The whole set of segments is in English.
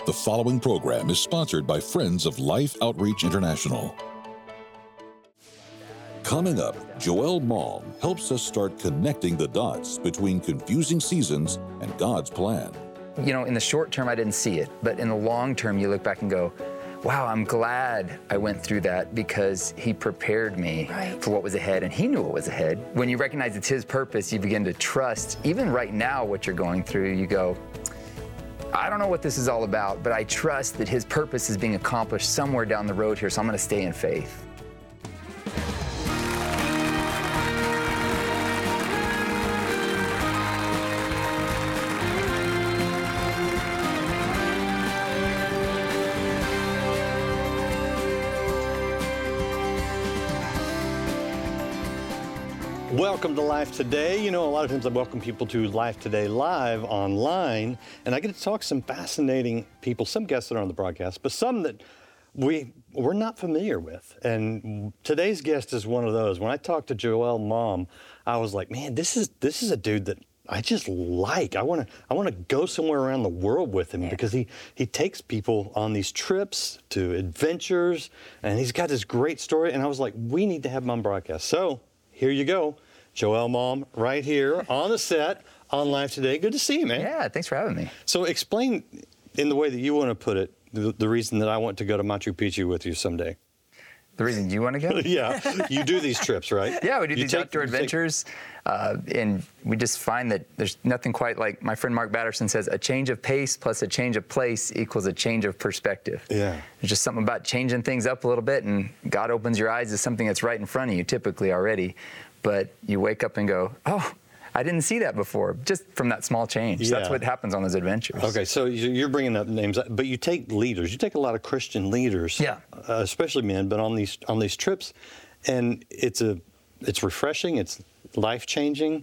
The following program is sponsored by Friends of Life Outreach International. Coming up, Joelle Malm helps us start connecting the dots between confusing seasons and God's plan. You know, in the short term, I didn't see it, but in the long term, you look back and go, wow, I'm glad I went through that because he prepared me for what was ahead, and he knew what was ahead. When you recognize it's his purpose, you begin to trust, even right now, what you're going through, you go, I don't know what this is all about, but I trust that his purpose is being accomplished somewhere down the road here, so I'm going to stay in faith. Welcome to Life Today. You know, a lot of times I welcome people to Life Today Live online, and I get to talk to some fascinating people, some guests that are on the broadcast, but some that we're not familiar with. And today's guest is one of those. When I talked to Joelle Malm, I was like, man, this is a dude that I just like. I want to go somewhere around the world with him because he takes people on these trips to adventures, and he's got this great story. And I was like, we need to have him on broadcast. So here you go. Joelle Malm right here on the set on Live Today. Good to see you, man. Yeah, thanks for having me. So explain in the way that you want to put it, the reason that I want to go to Machu Picchu with you someday. The reason you want to go? Yeah, you do these trips, right? Yeah, we do these outdoor adventures, and we just find that there's nothing quite like my friend Mark Batterson says, a change of pace plus a change of place equals a change of perspective. Yeah. There's just something about changing things up a little bit, and God opens your eyes to something that's right in front of you, typically already. But you wake up and go, oh, I didn't see that before, just from that small change. Yeah. That's what happens on those adventures. Okay, so you're bringing up names, but you take leaders. You take a lot of Christian leaders, especially men, but on these trips, and it's refreshing. It's life-changing.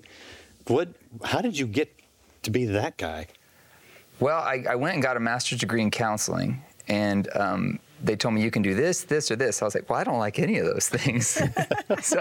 How did you get to be that guy? Well, I went and got a master's degree in counseling, and they told me you can do this, this, or this. I was like, well, I don't like any of those things. so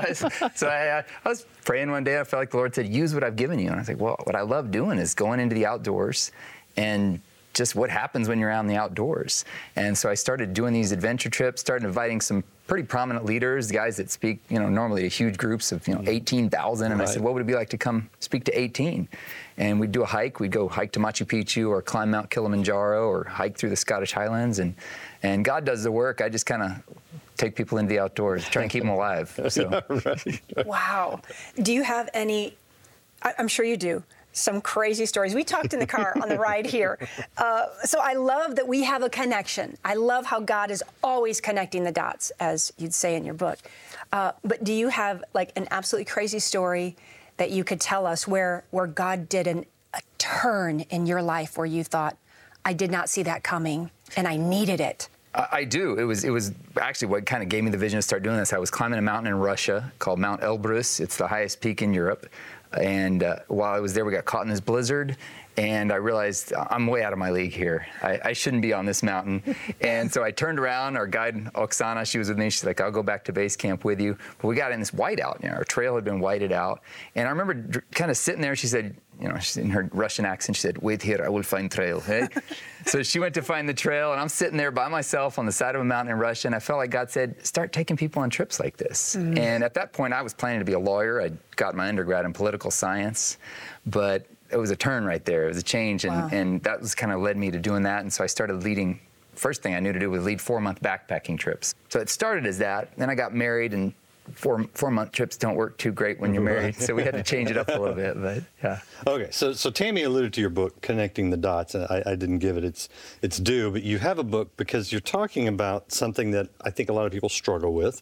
I was praying one day. I felt like the Lord said, use what I've given you. And I was like, well, what I love doing is going into the outdoors and just what happens when you're out in the outdoors. And so I started doing these adventure trips, started inviting some pretty prominent leaders, guys that speak, normally to huge groups of, 18,000. And I said, what would it be like to come speak to 18? And we'd do a hike. We'd go hike to Machu Picchu or climb Mount Kilimanjaro or hike through the Scottish Highlands. And God does the work. I just kind of take people into the outdoors, try and keep them alive. So. Right. Wow. Do you have any, I'm sure you do, some crazy stories. We talked in the car on the ride here. So I love that we have a connection. I love how God is always connecting the dots, as you'd say in your book. But do you have like an absolutely crazy story that you could tell us where God did a turn in your life where you thought, I did not see that coming and I needed it? I do. It was actually what kind of gave me the vision to start doing this. I was climbing a mountain in Russia called Mount Elbrus. It's the highest peak in Europe. And while I was there, we got caught in this blizzard. And I realized I'm way out of my league here. I shouldn't be on this mountain. And so I turned around. Our guide, Oksana, she was with me. She's like, I'll go back to base camp with you. But we got in this whiteout. Our trail had been whited out. And I remember kind of sitting there. She said, she's in her Russian accent, she said, wait here, I will find trail. Hey? So she went to find the trail, and I'm sitting there by myself on the side of a mountain in Russia, and I felt like God said, start taking people on trips like this. Mm-hmm. And at that point, I was planning to be a lawyer. I'd got my undergrad in political science, but it was a turn right there. It was a change, and that was kind of led me to doing that. And so I started leading. First thing I knew to do was lead 4-month backpacking trips. So it started as that. Then I got married, and 4-month trips don't work too great when you're married, so we had to change it up a little bit. But yeah. Okay, so Tammy alluded to your book, Connecting the Dots. I didn't give it its due, but you have a book because you're talking about something that I think a lot of people struggle with,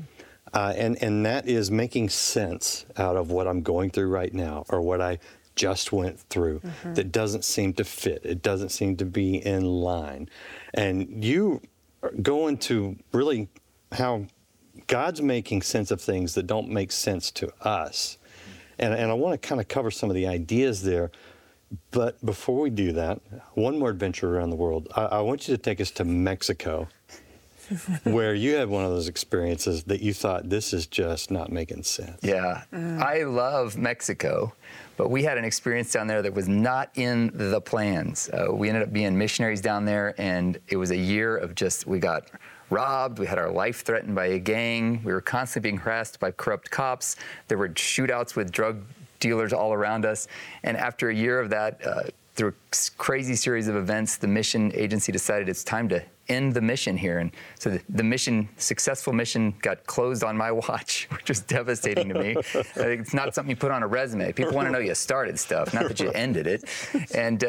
and that is making sense out of what I'm going through right now or what I just went through that doesn't seem to fit. It doesn't seem to be in line. And you go into really how God's making sense of things that don't make sense to us. And I want to kind of cover some of the ideas there. But before we do that, one more adventure around the world. I want you to take us to Mexico. where you had one of those experiences that you thought, this is just not making sense. Yeah, I love Mexico, but we had an experience down there that was not in the plans. We ended up being missionaries down there, and it was a year of we got robbed, we had our life threatened by a gang, we were constantly being harassed by corrupt cops, there were shootouts with drug dealers all around us, and after a year of that, through a crazy series of events, the mission agency decided it's time to end the mission here. And so the successful mission got closed on my watch, which was devastating to me. It's not something you put on a resume. People want to know you started stuff, not that you ended it. And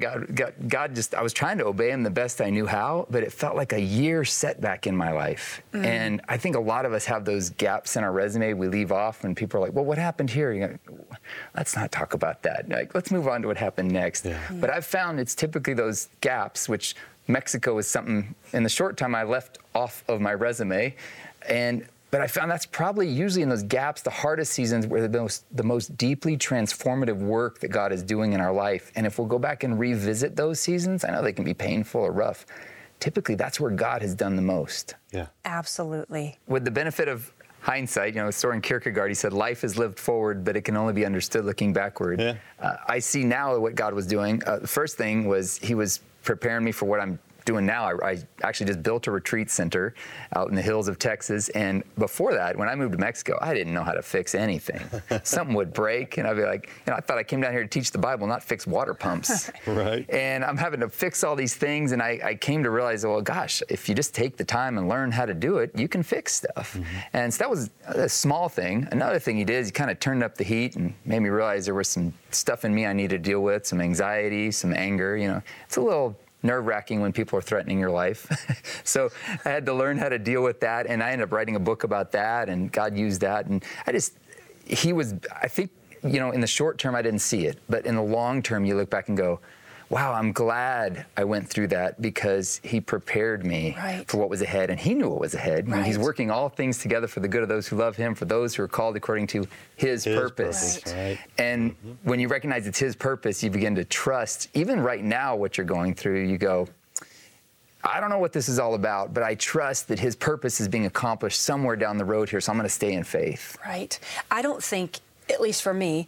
God I was trying to obey him the best I knew how, but it felt like a year setback in my life. And I think a lot of us have those gaps in our resume we leave off when people are like, well, what happened here? You go, let's not talk about that. Like, let's move on to what happened next. Yeah. But I've found it's typically those gaps, which Mexico was something in the short time I left off of my resume. But I found that's probably usually in those gaps, the hardest seasons where the most deeply transformative work that God is doing in our life. And if we'll go back and revisit those seasons, I know they can be painful or rough. Typically, that's where God has done the most. Yeah. Absolutely. With the benefit of hindsight, Soren Kierkegaard, he said, life is lived forward, but it can only be understood looking backward. Yeah. I see now what God was doing. The first thing was he was preparing me for what I'm doing now. I actually just built a retreat center out in the hills of Texas. And before that, when I moved to Mexico, I didn't know how to fix anything. Something would break, and I'd be like, I thought I came down here to teach the Bible, not fix water pumps. Right. And I'm having to fix all these things, and I came to realize, well, gosh, if you just take the time and learn how to do it, you can fix stuff. And so that was a small thing. Another thing he did is he kind of turned up the heat and made me realize there was some stuff in me I needed to deal with, some anxiety, some anger. It's a little nerve-wracking when people are threatening your life. So I had to learn how to deal with that, and I ended up writing a book about that, and God used that. And I think, in the short term, I didn't see it, but in the long term, you look back and go, wow, I'm glad I went through that because he prepared me for what was ahead, and he knew what was ahead. Right. He's working all things together for the good of those who love him, for those who are called according to his purpose. Right. And when you recognize it's his purpose, you begin to trust, even right now, what you're going through, you go, I don't know what this is all about, but I trust that his purpose is being accomplished somewhere down the road here, so I'm going to stay in faith. Right. I don't think, at least for me,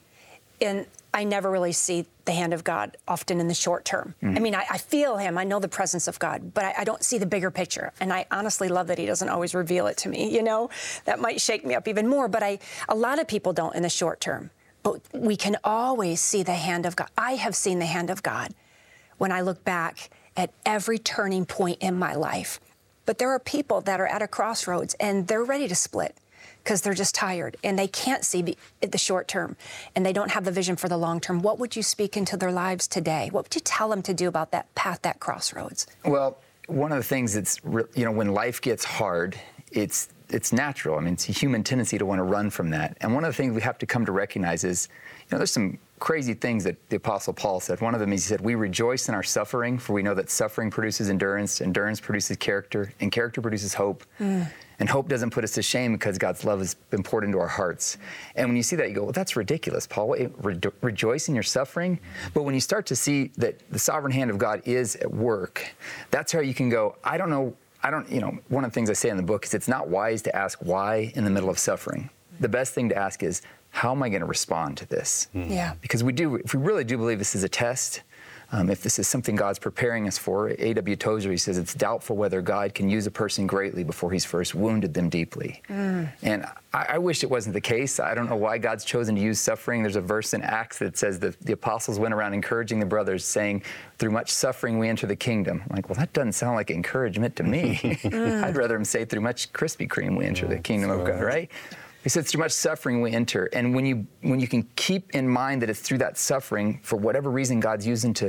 I never really see the hand of God often in the short term. I mean, I feel him, I know the presence of God, but I don't see the bigger picture. And I honestly love that he doesn't always reveal it to me, That might shake me up even more, but a lot of people don't in the short term. But we can always see the hand of God. I have seen the hand of God when I look back at every turning point in my life. But there are people that are at a crossroads and they're ready to split, because they're just tired and they can't see the short term and they don't have the vision for the long term. What would you speak into their lives today? What would you tell them to do about that path, that crossroads? Well, one of the things that's, when life gets hard, it's natural. I mean, it's a human tendency to want to run from that. And one of the things we have to come to recognize is, there's some crazy things that the Apostle Paul said. One of them is he said, we rejoice in our suffering, for we know that suffering produces endurance, endurance produces character, and character produces hope. And hope doesn't put us to shame because God's love has been poured into our hearts. And when you see that, you go, well, that's ridiculous, Paul. Rejoice in your suffering. But when you start to see that the sovereign hand of God is at work, that's how you can go, one of the things I say in the book is it's not wise to ask why in the middle of suffering. The best thing to ask is, how am I going to respond to this? Yeah. Because if we really do believe this is a test, if this is something God's preparing us for, A.W. Tozer, he says, it's doubtful whether God can use a person greatly before he's first wounded them deeply. And I wish it wasn't the case. I don't know why God's chosen to use suffering. There's a verse in Acts that says that the apostles went around encouraging the brothers, saying, through much suffering we enter the kingdom. I'm like, well, that doesn't sound like encouragement to me. I'd rather him say, through much Krispy Kreme we enter the kingdom of God, right? He says, through much suffering we enter. And when you can keep in mind that it's through that suffering, for whatever reason God's using to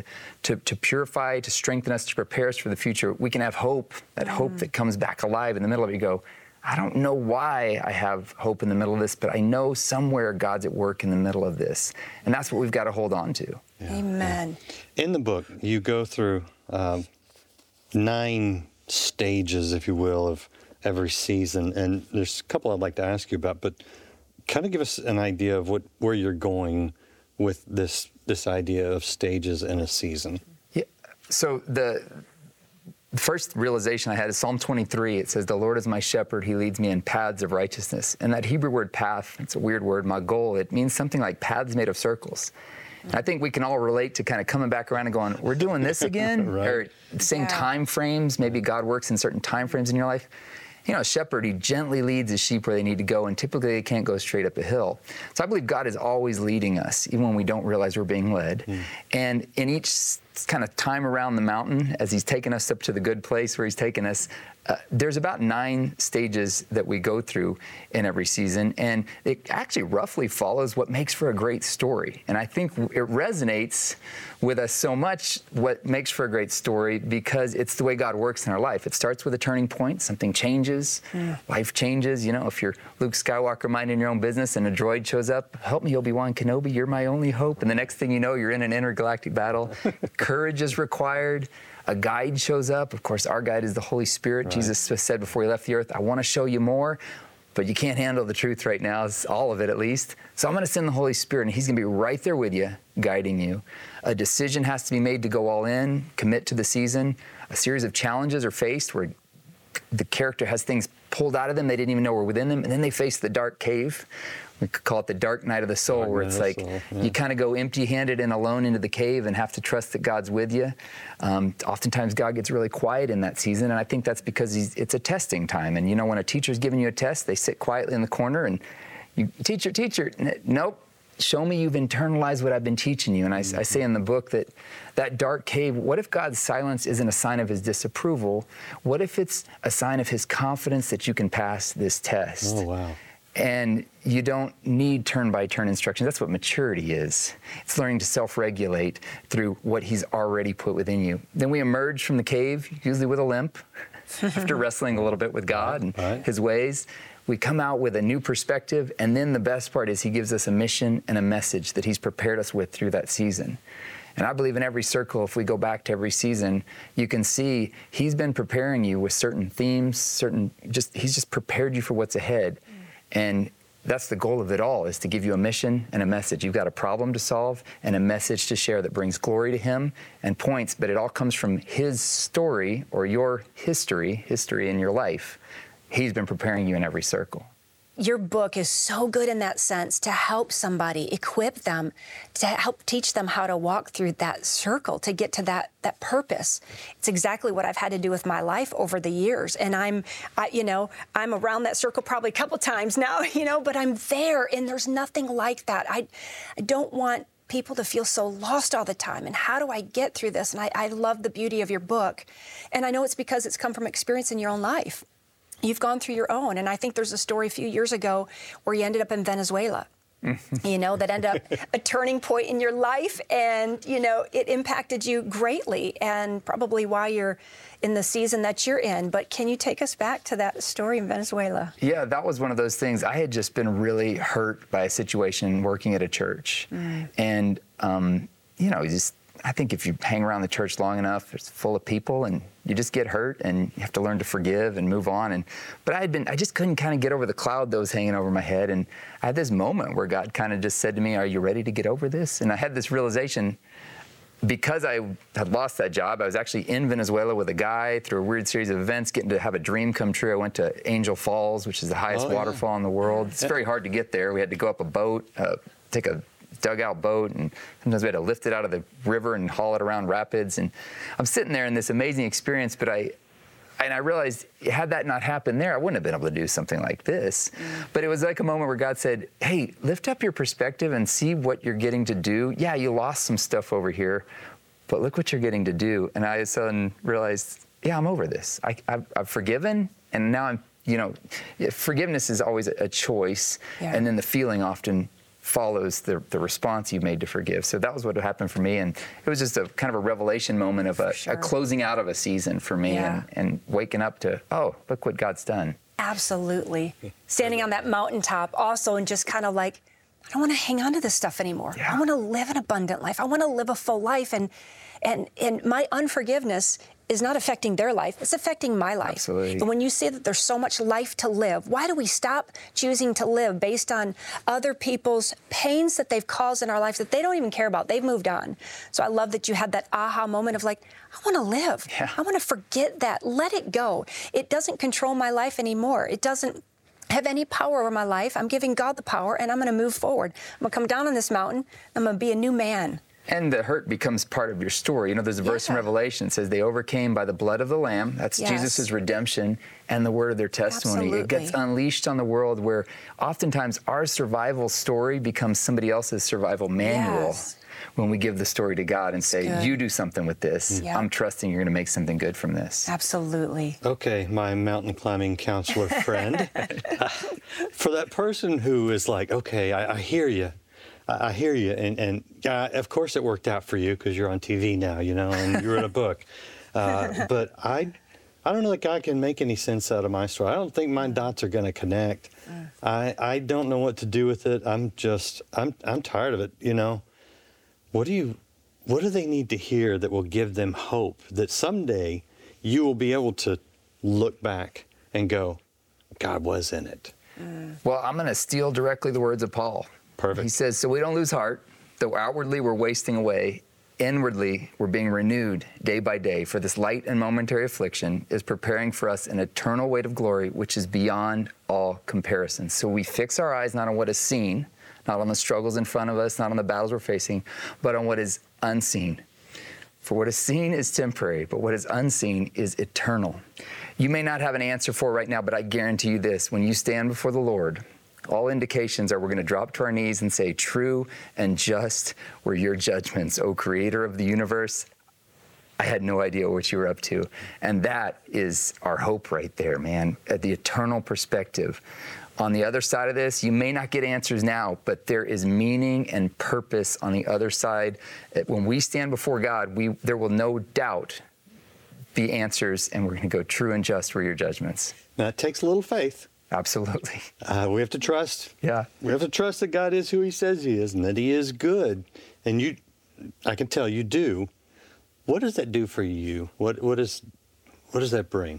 purify, to strengthen us, to prepare us for the future, we can have hope, that hope that comes back alive in the middle of it. You go, I don't know why I have hope in the middle of this, but I know somewhere God's at work in the middle of this. And that's what we've got to hold on to. Yeah. Amen. In the book, you go through 9 stages, if you will, of every season, and there's a couple I'd like to ask you about, but kind of give us an idea of where you're going with this idea of stages in a season. Yeah. So the the first realization I had is Psalm 23. It says, "The Lord is my shepherd. He leads me in paths of righteousness." And that Hebrew word path, it's a weird word, magol, it means something like paths made of circles. And I think we can all relate to kind of coming back around and going, we're doing this again? Right. Or same time frames. Maybe God works in certain time frames in your life. You know, a shepherd, he gently leads his sheep where they need to go, and typically they can't go straight up a hill. So I believe God is always leading us, even when we don't realize we're being led. And in each kind of time around the mountain, as he's taken us up to the good place where he's taken us, there's about 9 stages that we go through in every season, and it actually roughly follows what makes for a great story. And I think it resonates with us so much, what makes for a great story, because it's the way God works in our life. It starts with a turning point, something changes, life changes. You know, if you're Luke Skywalker minding your own business and a droid shows up, "Help me, Obi-Wan Kenobi, you're my only hope." And the next thing you know, you're in an intergalactic battle. Courage is required. A guide shows up. Of course, our guide is the Holy Spirit. Right. Jesus said before he left the earth, "I want to show you more, but you can't handle the truth right now, all of it at least. So I'm going to send the Holy Spirit, and he's going to be right there with you, guiding you." A decision has to be made to go all in, commit to the season. A series of challenges are faced where the character has things pulled out of them they didn't even know were within them, and then they face the dark cave. We could call it the dark night of the soul, where it's like you kind of go empty-handed and alone into the cave and have to trust that God's with you. Oftentimes God gets really quiet in that season, and I think that's because it's a testing time. And you know, when a teacher's giving you a test, they sit quietly in the corner and you, teacher, nope, show me you've internalized what I've been teaching you. And I say in the book that dark cave, what if God's silence isn't a sign of his disapproval? What if it's a sign of his confidence that you can pass this test? Oh, wow. And you don't need turn-by-turn instructions. That's what maturity is. It's learning to self-regulate through what he's already put within you. Then we emerge from the cave, usually with a limp, after wrestling a little bit with God and his ways. We come out with a new perspective, and then the best part is he gives us a mission and a message that he's prepared us with through that season. And I believe in every circle, if we go back to every season, you can see he's been preparing you with certain themes, he's just prepared you for what's ahead. And that's the goal of it all, is to give you a mission and a message. You've got a problem to solve and a message to share that brings glory to him and points, but it all comes from his story or your history in your life. He's been preparing you in every circle. Your book is so good in that sense, to help somebody, equip them, to help teach them how to walk through that circle, to get to that purpose. It's exactly what I've had to do with my life over the years. And I'm around that circle probably a couple times now, but I'm there, and there's nothing like that. I don't want people to feel so lost all the time. And how do I get through this? And I love the beauty of your book. And I know it's because it's come from experience in your own life. You've gone through your own. And I think there's a story a few years ago where you ended up in Venezuela, that ended up a turning point in your life. And, it impacted you greatly, and probably why you're in the season that you're in. But can you take us back to that story in Venezuela? Yeah, that was one of those things. I had just been really hurt by a situation working at a church. And, I think if you hang around the church long enough, it's full of people, and you just get hurt, and you have to learn to forgive and move on. But I just couldn't kind of get over the cloud that was hanging over my head. And I had this moment where God kind of just said to me, "Are you ready to get over this?" And I had this realization, because I had lost that job. I was actually in Venezuela with a guy through a weird series of events, getting to have a dream come true. I went to Angel Falls, which is the highest waterfall in the world. It's very hard to get there. We had to go up a boat, take a dugout boat, and sometimes we had to lift it out of the river and haul it around rapids. And I'm sitting there in this amazing experience, but I realized, had that not happened there, I wouldn't have been able to do something like this. But it was like a moment where God said, "Hey, lift up your perspective and see what you're getting to do. Yeah, you lost some stuff over here, but look what you're getting to do." And I suddenly realized, yeah, I'm over this. I've forgiven, and now forgiveness is always a choice, and then the feeling often follows the response you've made to forgive. So that was what happened for me, and it was just a kind of a revelation moment of a closing out of a season for me, and waking up to, oh, look what God's done. Absolutely. Standing on that mountaintop also, and just kind of like, I don't want to hang on to this stuff anymore. I want to live an abundant life. I want to live a full life. And And my unforgiveness is not affecting their life, it's affecting my life. Absolutely. And when you say that there's so much life to live, why do we stop choosing to live based on other people's pains that they've caused in our lives that they don't even care about? They've moved on. So I love that you had that aha moment of like, I want to live. Yeah. I want to forget that. Let it go. It doesn't control my life anymore. It doesn't have any power over my life. I'm giving God the power, and I'm going to move forward. I'm going to come down on this mountain. I'm going to be a new man. And the hurt becomes part of your story. You know, there's a verse in Revelation that says they overcame by the blood of the Lamb. That's Jesus' redemption and the word of their testimony. Absolutely. It gets unleashed on the world where oftentimes our survival story becomes somebody else's survival manual. Yes. When we give the story to God and say, good. you do something with this. Yeah. I'm trusting you're going to make something good from this. Absolutely. Okay, my mountain climbing counselor friend. For that person who is like, okay, I hear you. I hear you. And of course it worked out for you because you're on TV now, you know, and you wrote a book. But I don't know that God can make any sense out of my story. I don't think my dots are going to connect. I don't know what to do with it. I'm tired of it, you know. What do they need to hear that will give them hope that someday you will be able to look back and go, God was in it? Well, I'm going to steal directly the words of Paul. Perfect. He says, so we don't lose heart, though outwardly we're wasting away. Inwardly, we're being renewed day by day, for this light and momentary affliction is preparing for us an eternal weight of glory, which is beyond all comparison. So we fix our eyes not on what is seen, not on the struggles in front of us, not on the battles we're facing, but on what is unseen. For what is seen is temporary, but what is unseen is eternal. You may not have an answer for it right now, but I guarantee you this, when you stand before the Lord, all indications are we're going to drop to our knees and say, true and just were your judgments, O Creator of the universe. I had no idea what you were up to. And that is our hope right there, man, at the eternal perspective. On the other side of this, you may not get answers now, but there is meaning and purpose on the other side. When we stand before God, there will no doubt be answers, and we're going to go, true and just were your judgments. Now, it takes a little faith. Absolutely. We have to trust. Yeah. We have to trust that God is who he says he is and that he is good. And I can tell you do. What does that do for you? What does that bring?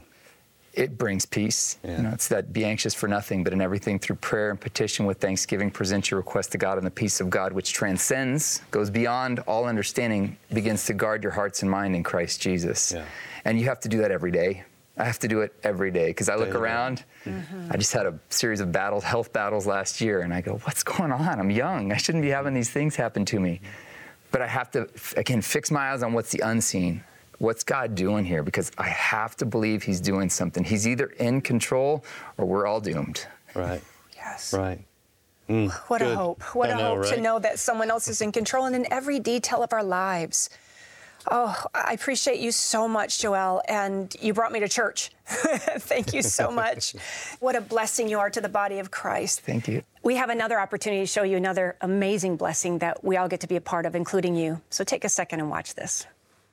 It brings peace. Yeah. You know, it's that be anxious for nothing, but in everything through prayer and petition with thanksgiving, present your request to God, and the peace of God, which transcends, goes beyond all understanding, begins to guard your hearts and mind in Christ Jesus. Yeah. And you have to do that every day. I have to do it every day because I look around. I just had a series of health battles last year, and I go, what's going on? I'm young. I shouldn't be having these things happen to me. But I have to, again, fix my eyes on what's the unseen. What's God doing here? Because I have to believe he's doing something. He's either in control or we're all doomed. Right. Yes. Right. What Good. a hope. What I a know, hope to right? know that someone else is in control and in every detail of our lives. Oh, I appreciate you so much, Joel, and you brought me to church. Thank you so much. What a blessing you are to the body of Christ. Thank you. We have another opportunity to show you another amazing blessing that we all get to be a part of, including you. So take a second and watch this.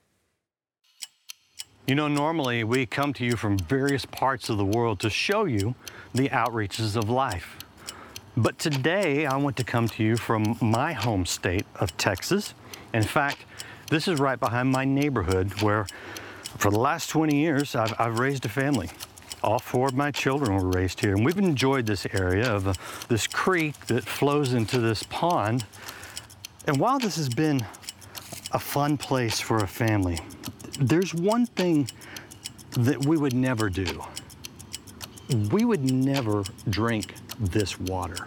You know, normally we come to you from various parts of the world to show you the outreaches of life. But today I want to come to you from my home state of Texas. In fact, this is right behind my neighborhood where for the last 20 years I've raised a family. All 4 of my children were raised here, and we've enjoyed this area of this creek that flows into this pond. And while this has been a fun place for a family, there's one thing that we would never do. We would never drink this water.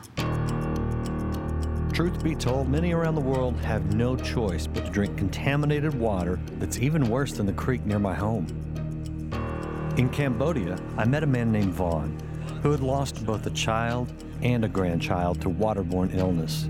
Truth be told, many around the world have no choice but to drink contaminated water that's even worse than the creek near my home. In Cambodia, I met a man named Vaughn who had lost both a child and a grandchild to waterborne illness.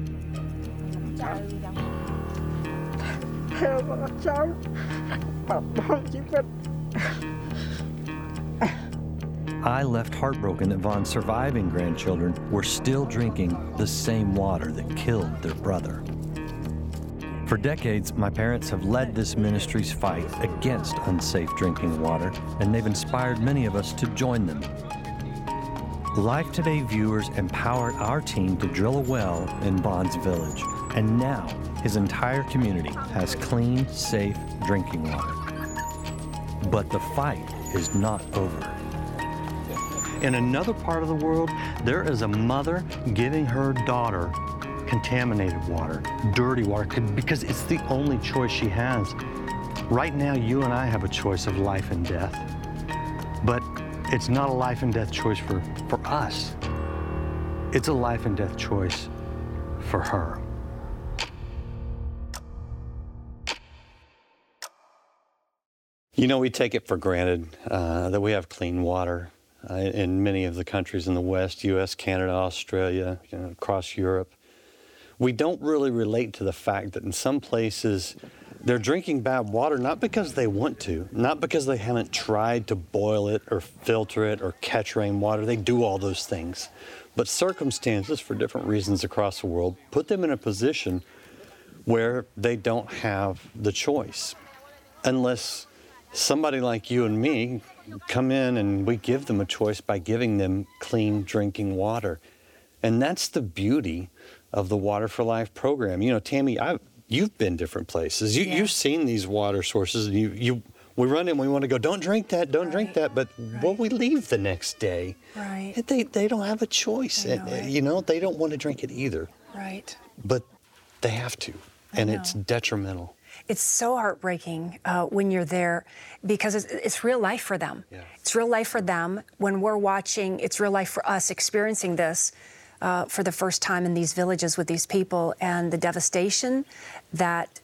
I left heartbroken that Vaughn's surviving grandchildren were still drinking the same water that killed their brother. For decades, my parents have led this ministry's fight against unsafe drinking water, and they've inspired many of us to join them. Life Today viewers empowered our team to drill a well in Bond's village, and now his entire community has clean, safe drinking water. But the fight is not over. In another part of the world, there is a mother giving her daughter contaminated water, dirty water, because it's the only choice she has. Right now, you and I have a choice of life and death, but it's not a life and death choice for us. It's a life and death choice for her. You know, we take it for granted that we have clean water in many of the countries in the West, U.S., Canada, Australia, across Europe. We don't really relate to the fact that in some places they're drinking bad water not because they want to, not because they haven't tried to boil it or filter it or catch rainwater. They do all those things. But circumstances, for different reasons across the world, put them in a position where they don't have the choice. Unless somebody like you and me come in and we give them a choice by giving them clean drinking water. And that's the beauty of the Water for Life program. You know, Tammy, you've been different places. You've seen these water sources, and we run in, we want to go, don't drink that, don't drink that, but when we leave the next day, they don't have a choice. You know, they don't want to drink it either. Right. But they have to, and it's detrimental. It's so heartbreaking when you're there because it's real life for them. Yeah. It's real life for them. When we're watching, it's real life for us experiencing this for the first time in these villages with these people, and the devastation that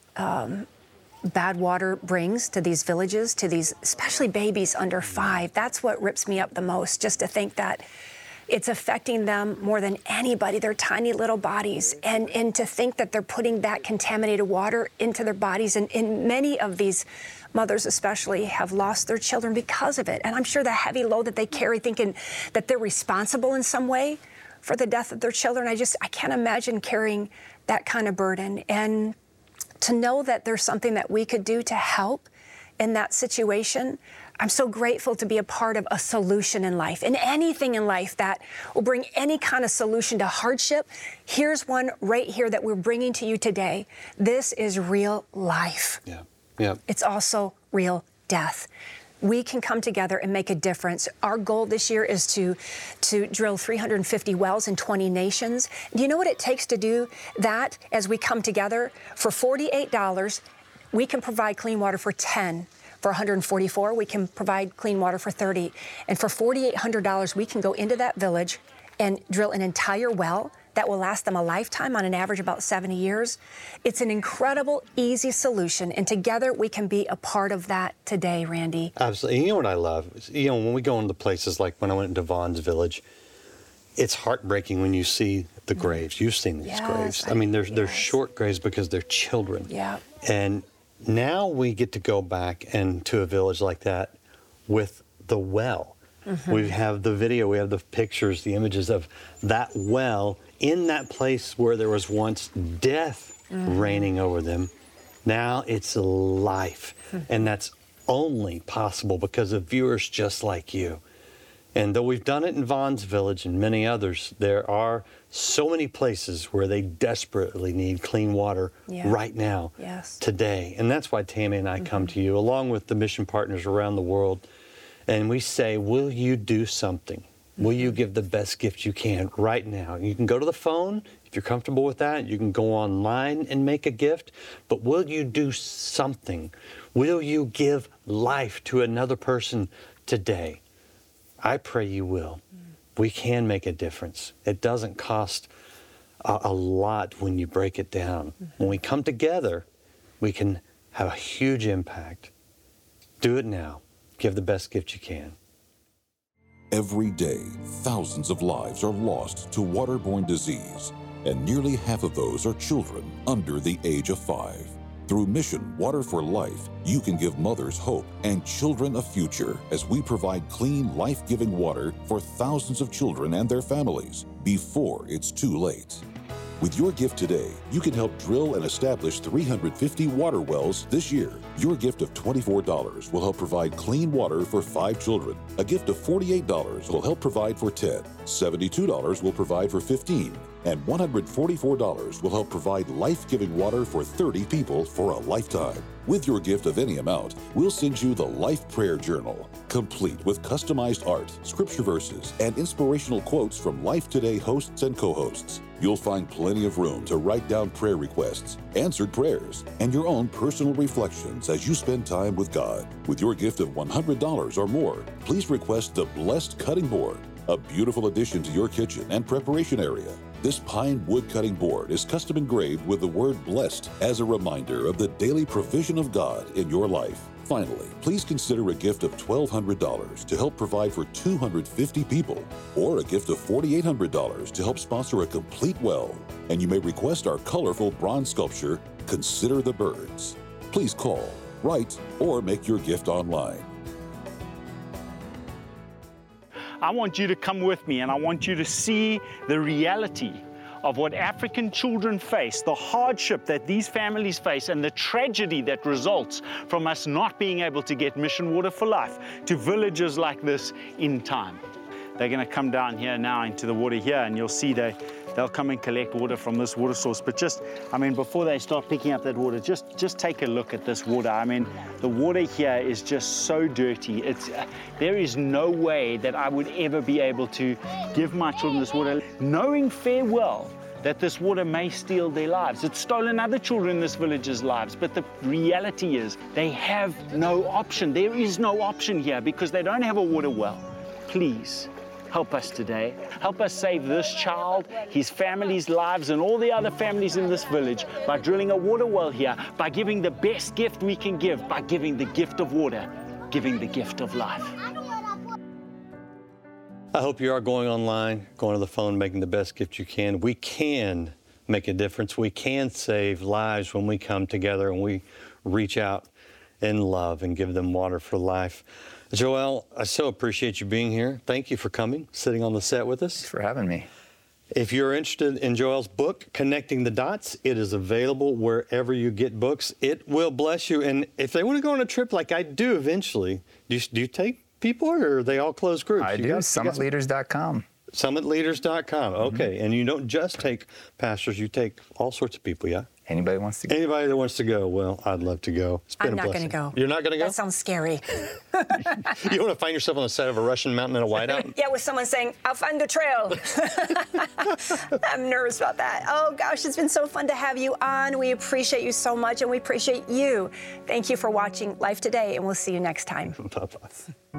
bad water brings to these villages, to these, especially babies under 5. That's what rips me up the most, just to think that it's affecting them more than anybody, their tiny little bodies, and to think that they're putting that contaminated water into their bodies. And many of these mothers especially have lost their children because of it. And I'm sure the heavy load that they carry, thinking that they're responsible in some way for the death of their children. I can't imagine carrying that kind of burden. And to know that there's something that we could do to help in that situation, I'm so grateful to be a part of a solution in life, and anything in life that will bring any kind of solution to hardship. Here's one right here that we're bringing to you today. This is real life. Yeah. It's also real death. We can come together and make a difference. Our goal this year is to drill 350 wells in 20 nations. Do you know what it takes to do that as we come together? For $48, we can provide clean water for 10. For $144, we can provide clean water for 30. And for $4,800, we can go into that village and drill an entire well that will last them a lifetime, on an average about 70 years. It's an incredible, easy solution, and together we can be a part of that today, Randy. Absolutely. You know what I love? You know, when we go into places like when I went into Vaughn's Village, it's heartbreaking when you see the graves. You've seen these graves. I mean, they're short graves because they're children. Yeah. And now we get to go back into a village like that with the well. We have the video, we have the pictures, the images of that well in that place where there was once death reigning over them. Now it's life. And that's only possible because of viewers just like you. And though we've done it in Vaughn's Village and many others, there are so many places where they desperately need clean water right now, today. And that's why Tammy and I come to you, along with the mission partners around the world, and we say, will you do something? Will you give the best gift you can right now? You can go to the phone, if you're comfortable with that. You can go online and make a gift. But will you do something? Will you give life to another person today? I pray you will. We can make a difference. It doesn't cost a lot when you break it down. When we come together, we can have a huge impact. Do it now. Give the best gift you can. Every day, thousands of lives are lost to waterborne disease, and nearly half of those are children under the age of 5. Through Mission Water for Life, you can give mothers hope and children a future as we provide clean, life-giving water for thousands of children and their families before it's too late. With your gift today, you can help drill and establish 350 water wells this year. Your gift of $24 will help provide clean water for 5 children. A gift of $48 will help provide for 10. $72 will provide for 15. And $144 will help provide life-giving water for 30 people for a lifetime. With your gift of any amount, we'll send you the Life Prayer Journal, complete with customized art, scripture verses, and inspirational quotes from Life Today hosts and co-hosts. You'll find plenty of room to write down prayer requests, answered prayers, and your own personal reflections as you spend time with God. With your gift of $100 or more, please request the Blessed Cutting Board, a beautiful addition to your kitchen and preparation area. This pine wood cutting board is custom engraved with the word blessed as a reminder of the daily provision of God in your life. Finally, please consider a gift of $1,200 to help provide for 250 people, or a gift of $4,800 to help sponsor a complete well. And you may request our colorful bronze sculpture, Consider the Birds. Please call, write, or make your gift online. I want you to come with me, and I want you to see the reality of what African children face, the hardship that these families face, and the tragedy that results from us not being able to get Mission Water for Life to villages like this in time. They're going to come down here now into the water here, and you'll see they'll come and collect water from this water source. But before they start picking up that water, just take a look at this water. The water here is just so dirty. There is no way that I would ever be able to give my children this water, knowing fair well that this water may steal their lives. It's stolen other children in this village's lives, but the reality is they have no option. There is no option here because they don't have a water well. Please, help us today. Help us save this child, his family's lives, and all the other families in this village by drilling a water well here, by giving the best gift we can give, by giving the gift of water, giving the gift of life. I hope you are going online, going to the phone, making the best gift you can. We can make a difference. We can save lives when we come together and we reach out in love and give them water for life. Joel, I so appreciate you being here. Thank you for coming, sitting on the set with us. Thanks for having me. If you're interested in Joel's book, Connecting the Dots, it is available wherever you get books. It will bless you. And if they want to go on a trip like I do eventually, do you take people, or are they all closed groups? I do. SummitLeaders.com. SummitLeaders.com. Okay. And you don't just take pastors, you take all sorts of people, yeah? Anybody wants to go? Anybody that wants to go. Well, I'd love to go. It's been I'm a not blessing. going to go. You're not going to go? That sounds scary. You want to find yourself on the side of a Russian mountain in a whiteout? Yeah, with someone saying, I'll find the trail. I'm nervous about that. Oh, gosh, it's been so fun to have you on. We appreciate you so much, and we appreciate you. Thank you for watching Life Today, and we'll see you next time. Bye-bye.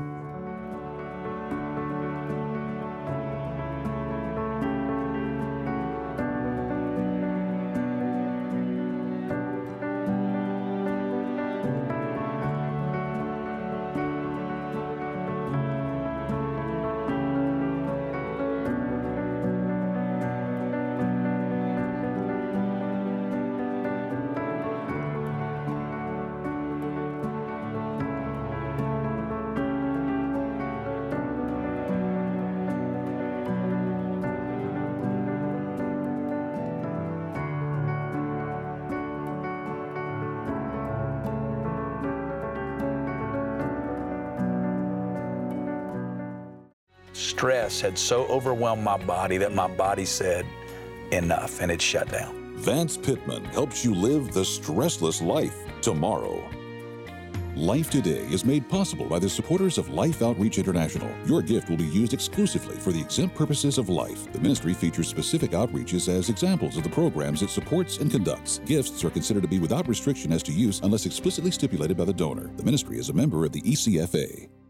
Stress had so overwhelmed my body that my body said, enough, and it shut down. Vance Pitman helps you live the stressless life tomorrow. Life Today is made possible by the supporters of Life Outreach International. Your gift will be used exclusively for the exempt purposes of life. The ministry features specific outreaches as examples of the programs it supports and conducts. Gifts are considered to be without restriction as to use unless explicitly stipulated by the donor. The ministry is a member of the ECFA.